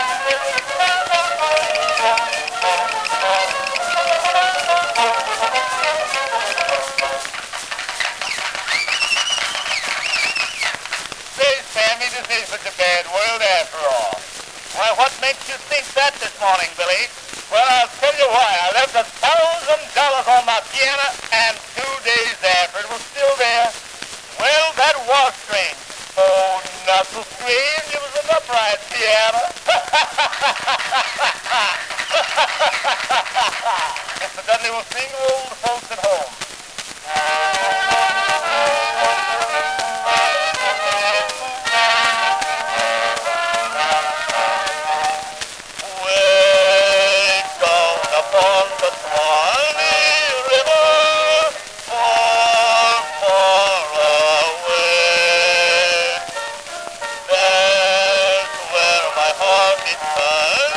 Sammy, this ain't such a bad world after all. Why, what makes you think that this morning, Billy? Well, I'll tell you why. I left $1,000 on my piano, and 2 days after it was still there. Well, that was strange. Oh, not so strange. It was an upright piano. Mr. Dudley will sing old folks at home. Heart it burns.